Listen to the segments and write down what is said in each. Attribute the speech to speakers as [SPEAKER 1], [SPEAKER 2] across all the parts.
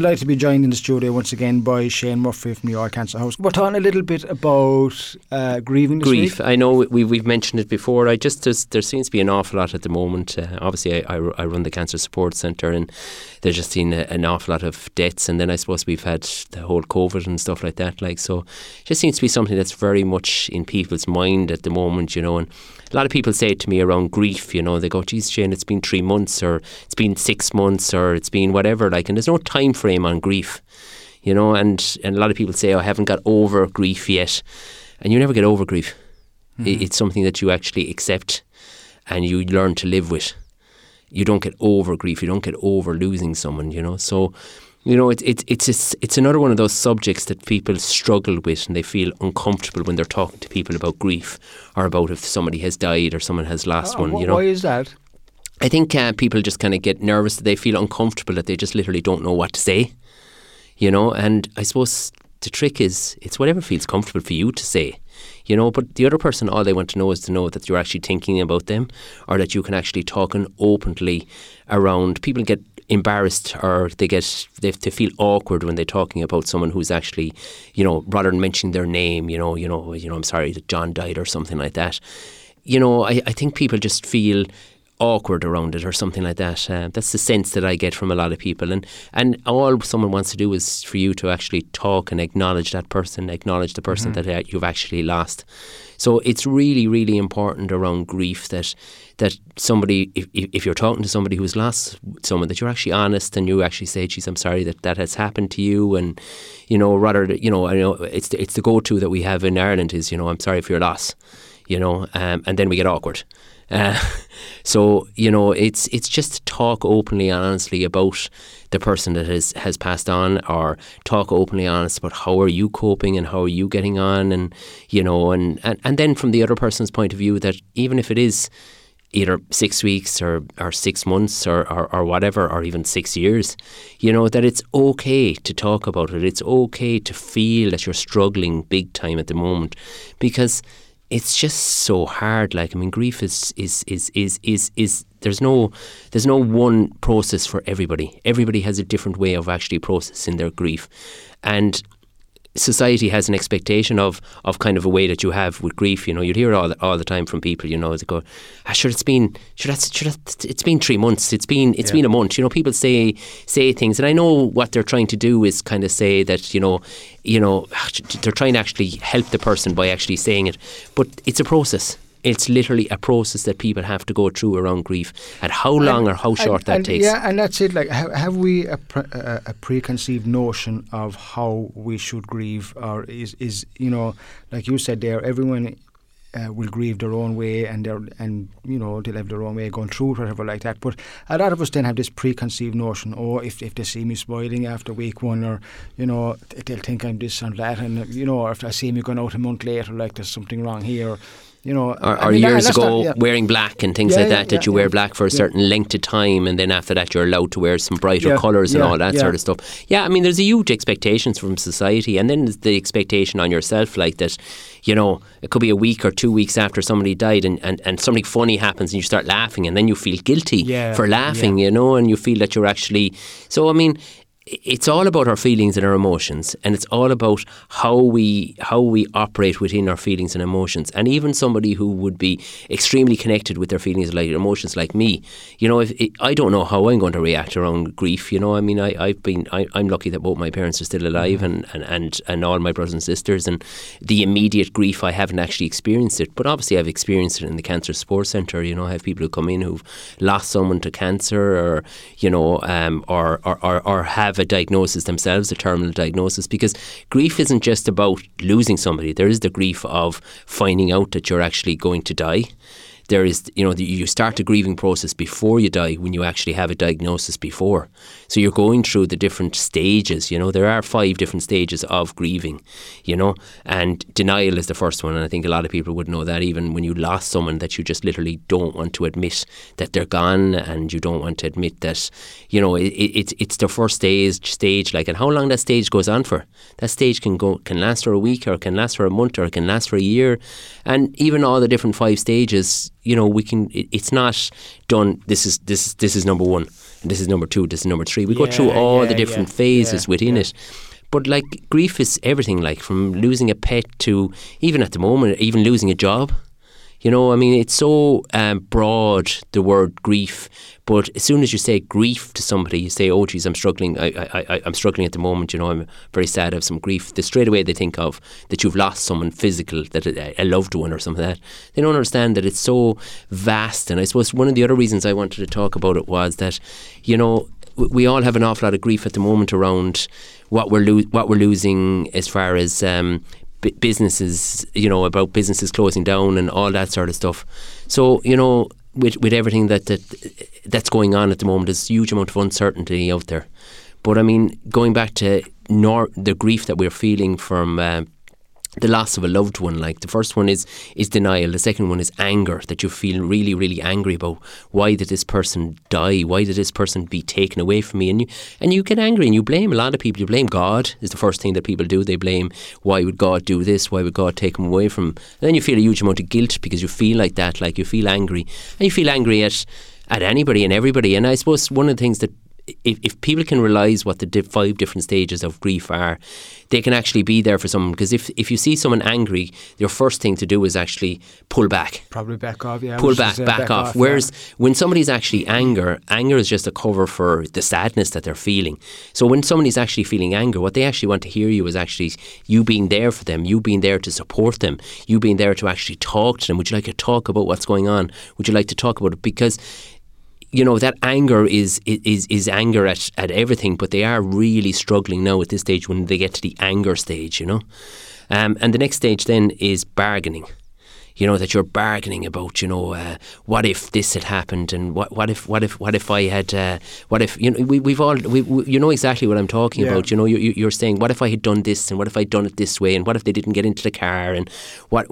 [SPEAKER 1] delighted to be joined in the studio once again by Shane Murphy from the All Cancer House. We're talking a little bit about grieving this week.
[SPEAKER 2] I know we've mentioned it before. There seems to be an awful lot at the moment. Obviously, I run the Cancer Support Centre, and there's just been an awful lot of deaths. And then I suppose we've had the whole COVID and stuff like that. So it just seems to be something that's very much in people's mind at the moment, And a lot of people say to me around grief, they go, geez, Shane, it's been 3 months, or it's been 6 months, or it's been whatever, and there's no time frame on grief, and a lot of people say, I haven't got over grief yet, and you never get over grief. Mm-hmm. It's something that you actually accept and you learn to live with. You don't get over grief, you don't get over losing someone, so it's another one of those subjects that people struggle with, and they feel uncomfortable when they're talking to people about grief, or about if somebody has died or someone has lost one.
[SPEAKER 1] Why is that?
[SPEAKER 2] I think people just kind of get nervous. They feel uncomfortable, that they just literally don't know what to say. And I suppose the trick is, it's whatever feels comfortable for you to say. But the other person, all they want to know is to know that you're actually thinking about them, or that you can actually talk openly around. People get embarrassed, or they feel awkward when they're talking about someone who's actually, rather than mentioning their name, I'm sorry that John died or something like that. I think people just feel awkward around it or something like that. That's the sense that I get from a lot of people, and all someone wants to do is for you to actually talk and acknowledge that person, acknowledge the person that you've actually lost. So it's really, really important around grief that somebody, if you're talking to somebody who's lost someone, that you're actually honest, and you actually say, geez, I'm sorry that has happened to you, and rather, I know it's the go-to that we have in Ireland is, I'm sorry for your loss, and then we get awkward. So it's just to talk openly and honestly about the person that has passed on, or talk openly and honest about how are you coping and how are you getting on, and and then from the other person's point of view, that even if it is either 6 weeks or 6 months or whatever, or even 6 years, that it's okay to talk about it. It's okay to feel that you're struggling big time at the moment, because it's just so hard. Grief is there's no one process for everybody. Everybody has a different way of actually processing their grief, and society has an expectation of kind of a way that you have with grief. You'd hear it all the time from people. They go, it's been 3 months. It's been a month. People say things, and I know what they're trying to do is kind of say that they're trying to actually help the person by actually saying it, but it's a process. It's literally a process that people have to go through around grief, and how long or how short that takes.
[SPEAKER 1] Yeah, and that's it. Have we a preconceived notion of how we should grieve, or is like you said there, everyone will grieve their own way, and they'll have their own way going through it, whatever like that. But a lot of us then have this preconceived notion, if they see me smiling after week one, or they'll think I'm this and that, and or if I see me going out a month later, like there's something wrong here.
[SPEAKER 2] Or years ago, wearing black and things like that you wear black for a certain length of time, and then after that you're allowed to wear some brighter colours and all that sort of stuff. Yeah, there's a huge expectations from society, and then there's the expectation on yourself, like that, it could be a week or 2 weeks after somebody died, and something funny happens and you start laughing, and then you feel guilty for laughing, and you feel that you're actually... So, it's all about our feelings and our emotions, and it's all about how we operate within our feelings and emotions. And even somebody who would be extremely connected with their feelings and emotions, like me, I don't know how I'm going to react around grief. I'm lucky that both my parents are still alive, and all my brothers and sisters, and the immediate grief I haven't actually experienced it, but obviously I've experienced it in the Cancer Support Centre. I have people who come in who've lost someone to cancer, or or have a diagnosis themselves, a terminal diagnosis, because grief isn't just about losing somebody. There is the grief of finding out that you're actually going to die. There is, you start the grieving process before you die, when you actually have a diagnosis before. So you're going through the different stages. There are 5 different stages of grieving, and denial is the first one. And I think a lot of people would know that, even when you lost someone, that you just literally don't want to admit that they're gone, and you don't want to admit that, it's the first stage, and how long that stage goes on for. That stage can last for a week, or it can last for a month, or it can last for a year. And even all the different 5 stages, it's not done. This is number 1. and this is number 2, this is number 3. We go through all the different phases within it. But like grief is everything, like from losing a pet to, even at the moment, even losing a job. You know, I mean, it's so broad, the word grief. But as soon as you say grief to somebody, you say, oh, geez, I'm struggling. I'm struggling at the moment. You know, I'm very sad. I have some grief. Straight away they think of that you've lost someone physical, that a loved one or something like that. They don't understand that it's so vast. And I suppose one of the other reasons I wanted to talk about it was that, you know, we all have an awful lot of grief at the moment around what we're losing as far as businesses, you know, about businesses closing down and all that sort of stuff. So, you know, with everything that's going on at the moment, there's a huge amount of uncertainty out there. But I mean, going back to the grief that we're feeling from the loss of a loved one, like the first one is denial. The second one is anger, that you feel really, really angry about why did this person die? Why did this person be taken away from me? And you get angry and you blame a lot of people. You blame God is the first thing that people do. They blame, why would God do this? Why would God take him away from him? And then you feel a huge amount of guilt because you feel like that, like you feel angry. And you feel angry at anybody and everybody. And I suppose one of the things that if people can realise what the 5 different stages of grief are, they can actually be there for someone. Because if you see someone angry, your first thing to do is actually pull back.
[SPEAKER 1] Probably back off, yeah.
[SPEAKER 2] Pull back off. Whereas when somebody's actually anger is just a cover for the sadness that they're feeling. So when somebody's actually feeling anger, what they actually want to hear you is actually you being there for them, you being there to support them, you being there to actually talk to them. Would you like to talk about what's going on? Would you like to talk about it? Because you know, that anger is anger at everything, but they are really struggling now at this stage when they get to the anger stage, you know. And the next stage then is bargaining. You know, that you're bargaining about, you know, what if this had happened, and what if I had, what if, you know, we you know exactly what I'm talking about. You know, you're saying, what if I had done this, and what if I'd done it this way, and what if they didn't get into the car, and what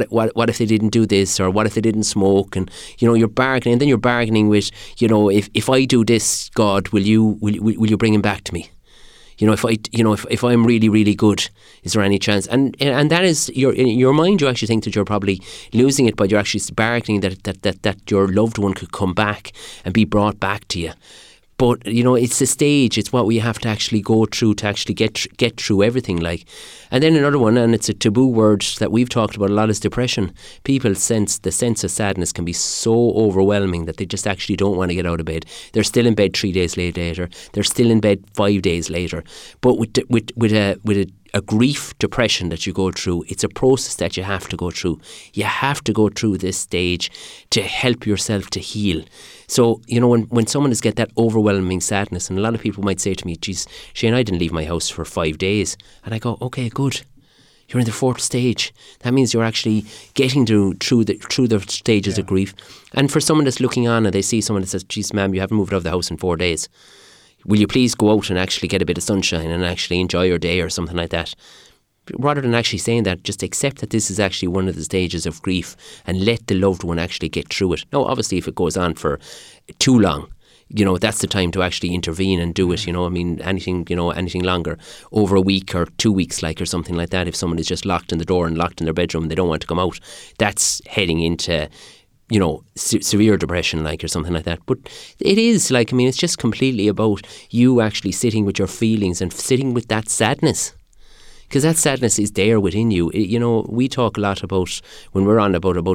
[SPEAKER 2] if they didn't do this, or what if they didn't smoke, and you know, you're bargaining, and then you're bargaining with, you know, if I do this, God, will you bring him back to me? You know, if I'm really, really good, is there any chance? And that is in your mind. You actually think that you're probably losing it, but you're actually bargaining that your loved one could come back and be brought back to you. But you know, it's the stage. It's what we have to actually go through to actually get through everything. Like, and then another one, and it's a taboo word that we've talked about a lot, is depression. People sense the sense of sadness can be so overwhelming that they just actually don't want to get out of bed. They're still in bed 3 days later. They're still in bed 5 days later. But with a grief depression that you go through, it's a process that you have to go through. You have to go through this stage to help yourself to heal. So, you know, when someone has get that overwhelming sadness, and a lot of people might say to me, geez, Shane, I didn't leave my house for 5 days. And I go, okay, good. You're in the 4th stage. That means you're actually getting through the stages of grief. And for someone that's looking on and they see someone that says, geez, ma'am, you haven't moved out of the house in 4 days. Will you please go out and actually get a bit of sunshine and actually enjoy your day or something like that? Rather than actually saying that, just accept that this is actually one of the stages of grief and let the loved one actually get through it. Now, obviously, if it goes on for too long, you know, that's the time to actually intervene and do it. You know, I mean, anything longer, over a week or 2 weeks, like, or something like that, if someone is just locked in the door and locked in their bedroom and they don't want to come out, that's heading into, you know, severe depression, like, or something like that. But it is, like, I mean, it's just completely about you actually sitting with your feelings and sitting with that sadness. Because that sadness is there within you. You know, we talk a lot about, when we're on about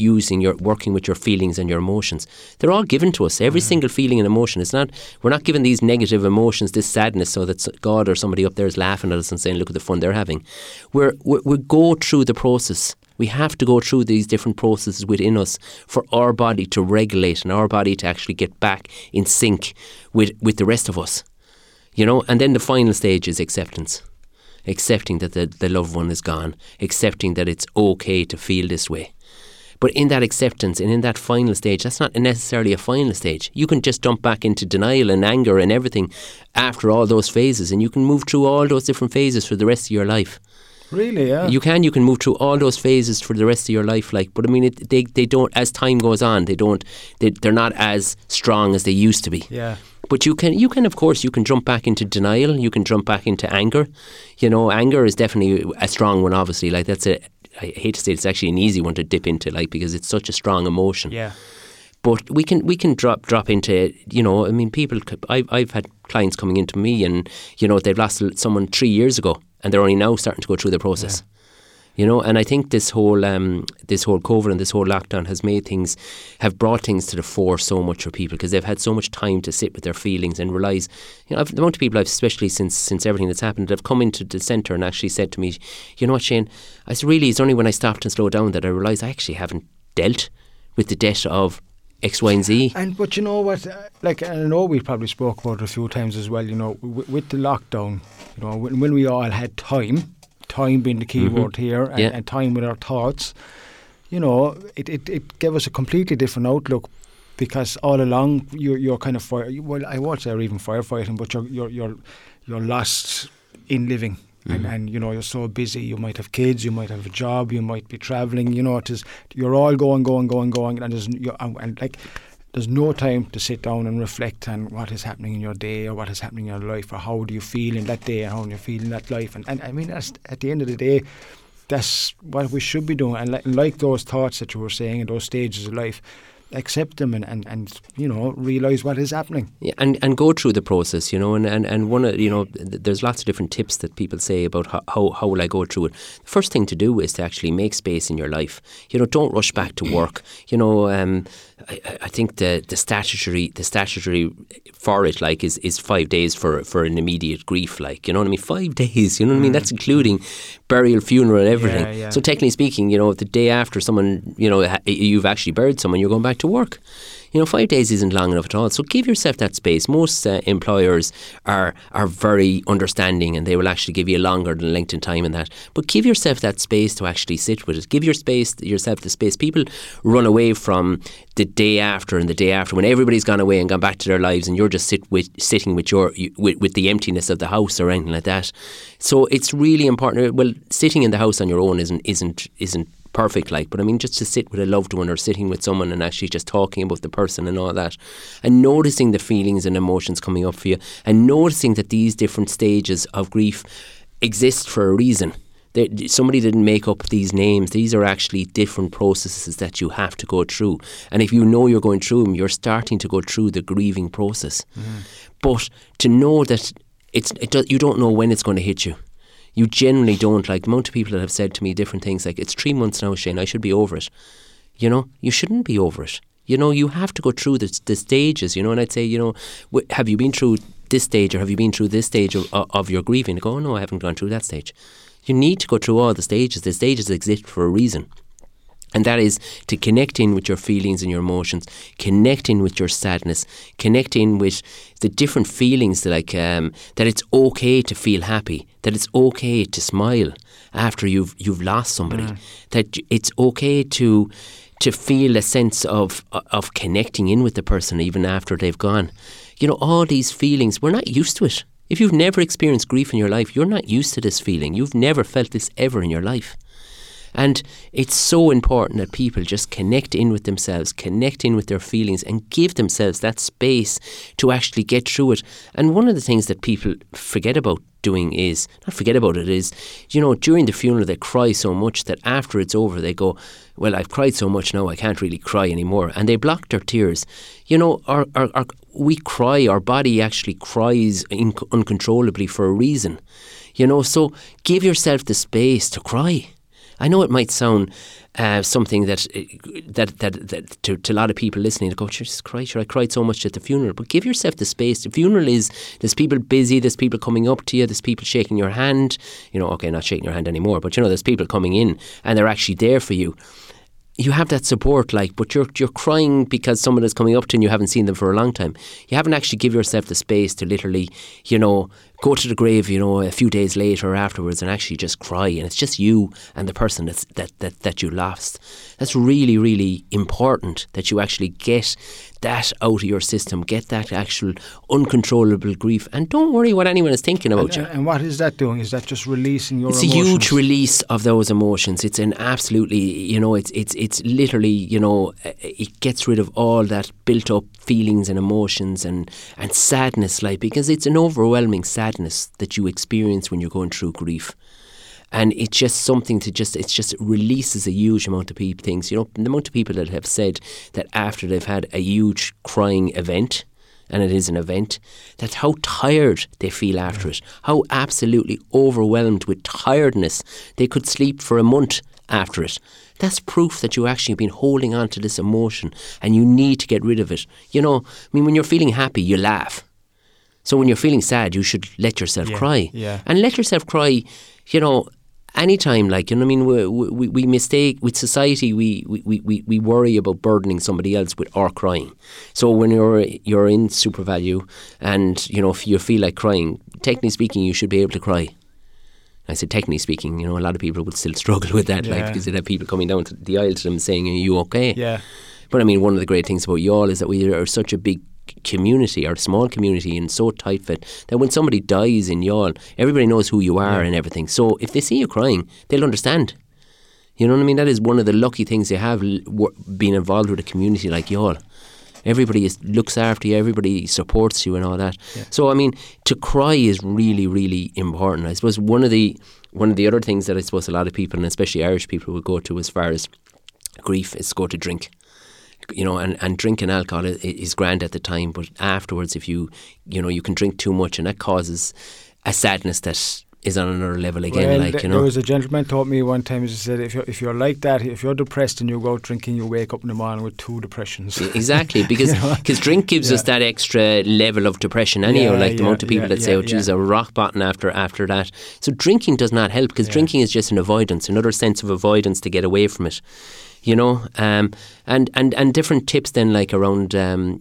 [SPEAKER 2] working with your feelings and your emotions. They're all given to us. Every single feeling and emotion. We're not given these negative emotions, this sadness, so that God or somebody up there is laughing at us and saying, look at the fun they're having. We go through the process. We have to go through these different processes within us for our body to regulate and our body to actually get back in sync with the rest of us. You know, and then the final stage is acceptance. Accepting that the loved one is gone. Accepting that it's okay to feel this way. But in that acceptance and in that final stage, that's not necessarily a final stage. You can just jump back into denial and anger and everything after all those phases, and you can move through all those different phases for the rest of your life.
[SPEAKER 1] Really, yeah. You
[SPEAKER 2] can move through all those phases for the rest of your life, like. But I mean, they don't. As time goes on, they're not as strong as they used to be.
[SPEAKER 1] Yeah.
[SPEAKER 2] But you can of course, you can jump back into denial. You can jump back into anger. You know, anger is definitely a strong one. Obviously, like, I hate to say it's actually an easy one to dip into, like, because it's such a strong emotion.
[SPEAKER 1] Yeah.
[SPEAKER 2] But we can drop into, you know, I mean, people. I've had clients coming into me, and you know, they've lost someone 3 years ago, and they're only now starting to go through the process. Yeah. You know, and I think this whole COVID and this whole lockdown have brought things to the fore so much for people, because they've had so much time to sit with their feelings and realise, you know, the amount of people I've, especially since everything that's happened, that have come into the centre and actually said to me, you know what, Shane, I said, really, it's only when I stopped and slowed down that I realised I actually haven't dealt with the debt of X, Y and Z.
[SPEAKER 1] But you know what, like, I know we probably spoke about it a few times as well, you know, with the lockdown, you know, when we all had time being the key word here, and time with our thoughts, you know, it gave us a completely different outlook, because all along you're kind of I won't say even firefighting, but you're lost in living. And you know, you're so busy, you might have kids, you might have a job, you might be travelling, you know, you're all going, and there's no time to sit down and reflect on what is happening in your day, or what is happening in your life, or how do you feel in that day, and how do you feel in that life. And I mean, that's, at the end of the day, that's what we should be doing. And like those thoughts that you were saying in those stages of life, accept them and you know, realise what is happening.
[SPEAKER 2] Yeah, and go through the process, you know, and one of, you know, there's lots of different tips that people say about how will I go through it. The first thing to do is to actually make space in your life. You know, don't rush back to work. You know, I think the statutory for it, like, is 5 days for an immediate grief, like, you know what I mean, 5 days, you know what I mean, that's including burial, funeral, everything. Yeah. So technically speaking, you know, the day after someone, you know, you've actually buried someone, you're going back to work. You know, 5 days isn't long enough at all. So give yourself that space. Most employers are very understanding, and they will actually give you longer than length in time in that. But give yourself that space to actually sit with it. Give yourself the space. People run away from the day after and the day after, when everybody's gone away and gone back to their lives, and you're just sitting with the emptiness of the house or anything like that. So it's really important. Well, sitting in the house on your own isn't perfect, like, but I mean, just to sit with a loved one, or sitting with someone and actually just talking about the person and all that, and noticing the feelings and emotions coming up for you, and noticing that these different stages of grief exist for a reason. Somebody didn't make up these names. These are actually different processes that you have to go through, and if you know you're going through them, you're starting to go through the grieving process. But to know that you don't know when it's going to hit you. You generally don't. Like, the amount of people that have said to me different things, like, it's 3 months now, Shane, I should be over it. You know, you shouldn't be over it. You know, you have to go through the stages, you know, and I'd say, you know, have you been through this stage, or have you been through this stage of your grieving? I go, oh, no, I haven't gone through that stage. You need to go through all the stages. The stages exist for a reason. And that is to connect in with your feelings and your emotions, connect in with your sadness, connect in with the different feelings that that it's okay to feel happy, that it's okay to smile after you've lost somebody, that it's okay to feel a sense of connecting in with the person even after they've gone. You know, all these feelings, we're not used to it. If you've never experienced grief in your life, you're not used to this feeling. You've never felt this ever in your life. And it's so important that people just connect in with themselves, connect in with their feelings, and give themselves that space to actually get through it. And one of the things that people forget about doing is, you know, during the funeral they cry so much that after it's over they go, well, I've cried so much now I can't really cry anymore. And they block their tears. You know, we cry, our body actually cries uncontrollably for a reason. You know, so give yourself the space to cry. I know it might sound something that to a lot of people listening, they go, Jesus Christ, I cried so much at the funeral. But give yourself the space. The funeral there's people busy, there's people coming up to you, there's people shaking your hand. You know, okay, not shaking your hand anymore, but you know, there's people coming in and they're actually there for you. You have that support, like, but you're crying because someone is coming up to you and you haven't seen them for a long time. You haven't actually give yourself the space to literally, you know, go to the grave, you know, a few days later or afterwards and actually just cry, and it's just you and the person that you lost. That's really, really important, that you actually get that out of your system, get that actual uncontrollable grief, and don't worry what anyone is thinking about you.
[SPEAKER 1] And what is that doing? Is that just releasing your
[SPEAKER 2] emotions? It's a huge release of those emotions. It's an absolutely, you know, it's literally, you know, it gets rid of all that built up feelings and emotions and sadness, like, because it's an overwhelming sadness that you experience when you're going through grief. And it's just something to it just releases a huge amount of things. The amount of people that have said that after they've had a huge crying event, and it is an event, that's how tired they feel after it, how absolutely overwhelmed with tiredness they could sleep for a month after it. That's proof that you actually have been holding on to this emotion and you need to get rid of it. When you're feeling happy, you laugh. So when you're feeling sad, you should let yourself cry.
[SPEAKER 1] Yeah.
[SPEAKER 2] And let yourself cry, anytime, we mistake with society. We worry about burdening somebody else with our crying. So when you're in SuperValu, and if you feel like crying, technically speaking, you should be able to cry. I said technically speaking. A lot of people would still struggle with that, because they'd have people coming down to the aisle to them saying, "Are you okay?"
[SPEAKER 1] Yeah.
[SPEAKER 2] But one of the great things about Youghal is that we are such a big community, or small community, and so tight fit that when somebody dies in Youghal, everybody knows who you are and everything. So if they see you crying, they'll understand. You know what I mean? That is one of the lucky things they have, being involved with a community like Youghal. Everybody looks after you, everybody supports you and all that. Yeah. So to cry is really, really important. I suppose one of the other things that I suppose a lot of people, and especially Irish people, will go to as far as grief is go to drink. And drinking alcohol is grand at the time, but afterwards, if you can drink too much, and that causes a sadness that is on another level again.
[SPEAKER 1] Well, there was a gentleman taught me one time. He said, if you're like that, if you're depressed and you go out drinking, you wake up in the morning with 2 depressions.
[SPEAKER 2] Exactly, because drink gives us that extra level of depression anyhow. The amount of people that say, "Oh, geez, a rock bottom after that." So drinking does not help, because drinking is just an avoidance, another sense of avoidance to get away from it. And different tips then, around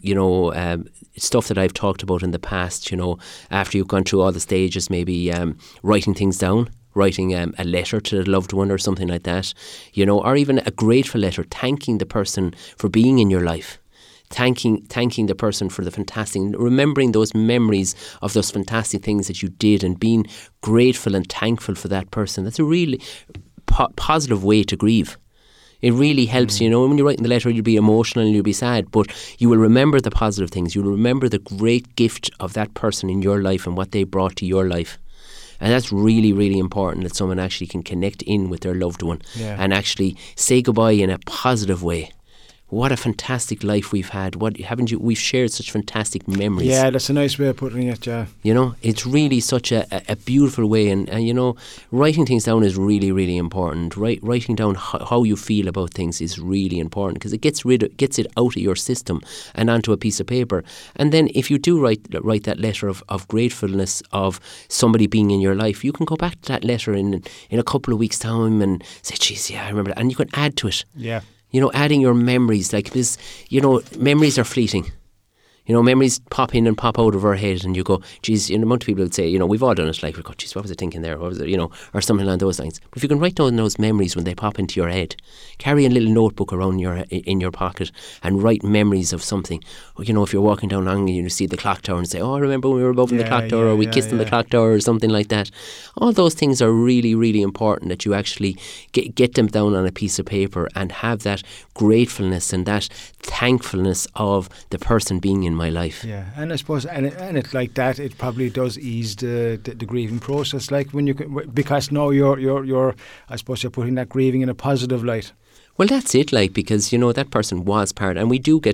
[SPEAKER 2] stuff that I've talked about in the past. After you've gone through all the stages, maybe writing things down, writing a letter to the loved one or something like that, or even a grateful letter, thanking the person for being in your life. Thanking the person for the fantastic, remembering those memories of those fantastic things that you did, and being grateful and thankful for that person. That's a really positive way to grieve. It really helps, when you're writing the letter, you'll be emotional and you'll be sad, but you will remember the positive things. You'll remember the great gift of that person in your life and what they brought to your life. And that's really, really important, that someone actually can connect in with their loved one and actually say goodbye in a positive way. What a fantastic life we've had. We've shared such fantastic memories.
[SPEAKER 1] Yeah, that's a nice way of putting it, yeah.
[SPEAKER 2] It's really such a beautiful way, and writing things down is really, really important. Writing down how you feel about things is really important, because it gets it out of your system and onto a piece of paper. And then if you do write that letter of gratefulness of somebody being in your life, you can go back to that letter in a couple of weeks' time and say, "Geez, yeah, I remember that," and you can add to it.
[SPEAKER 1] Yeah.
[SPEAKER 2] Adding your memories, this, memories are fleeting. Memories pop in and pop out of our head, and you go, geez, a amount of people would say, we've all done it, we go, geez, what was I thinking there? What was it, or something along those lines. But if you can write down those memories when they pop into your head, carry a little notebook around in your pocket and write memories of something. If you're walking down along and you see the clock tower and say, "Oh, I remember when we were above the clock tower," or "We kissed in the clock tower," or something like that. All those things are really, really important, that you actually get them down on a piece of paper and have that gratefulness and that thankfulness of the person being in my life.
[SPEAKER 1] Yeah, and I suppose, and it's like that, it probably does ease the grieving process. Because now you're I suppose you're putting that grieving in a positive light.
[SPEAKER 2] Well, that's it, because that person was part, and we do get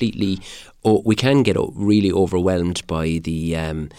[SPEAKER 2] we can get really overwhelmed by the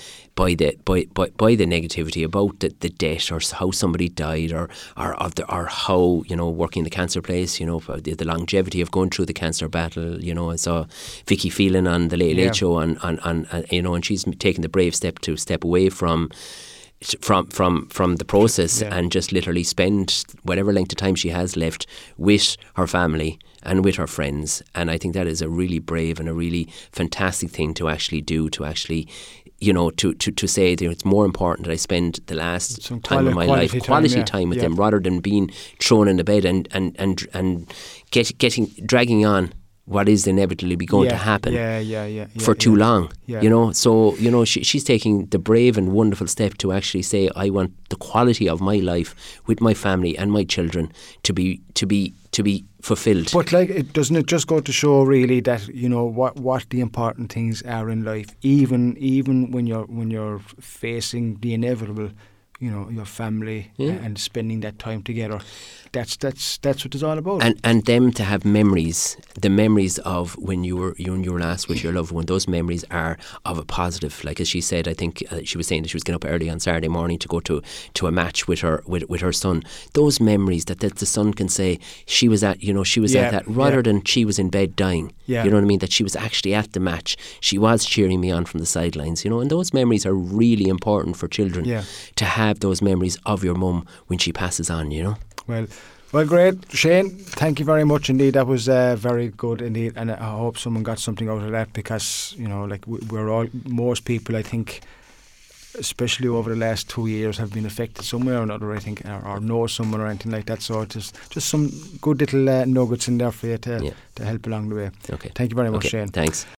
[SPEAKER 2] negativity about the death, or how somebody died, or how working in the cancer place, the longevity of going through the cancer battle. I saw Vicky Phelan on the Late Late Show, and she's taken the brave step to step away from the process and just literally spend whatever length of time she has left with her family and with her friends. And I think that is a really brave and a really fantastic thing to actually do, to actually to say that it's more important that I spend the last time of my life, quality time with them, rather than being thrown in the bed and dragging on what is inevitably going to happen for too long. So she's taking the brave and wonderful step to actually say, I want the quality of my life with my family and my children to be fulfilled.
[SPEAKER 1] But doesn't it just go to show really that what the important things are in life, even when you're facing the inevitable, your family and spending that time together. That's what it's all about.
[SPEAKER 2] And them to have memories, the memories of when you were last with your loved one. Those memories are of a positive. Like as she said, I think she was saying that she was getting up early on Saturday morning to go to a match with her son. Those memories that the son can say she was at, at that, rather than she was in bed dying.
[SPEAKER 1] Yeah.
[SPEAKER 2] You know what I mean? That she was actually at the match. She was cheering me on from the sidelines. And those memories are really important for children to have those memories of your mum when she passes on.
[SPEAKER 1] Well, great. Shane, thank you very much indeed. That was very good indeed, and I hope someone got something out of that, because, most people, I think, especially over the last 2 years, have been affected some way or another, I think, or know someone or anything like that. So just some good little nuggets in there for you to help along the way.
[SPEAKER 2] Okay.
[SPEAKER 1] Thank you very much, Shane.
[SPEAKER 2] Thanks.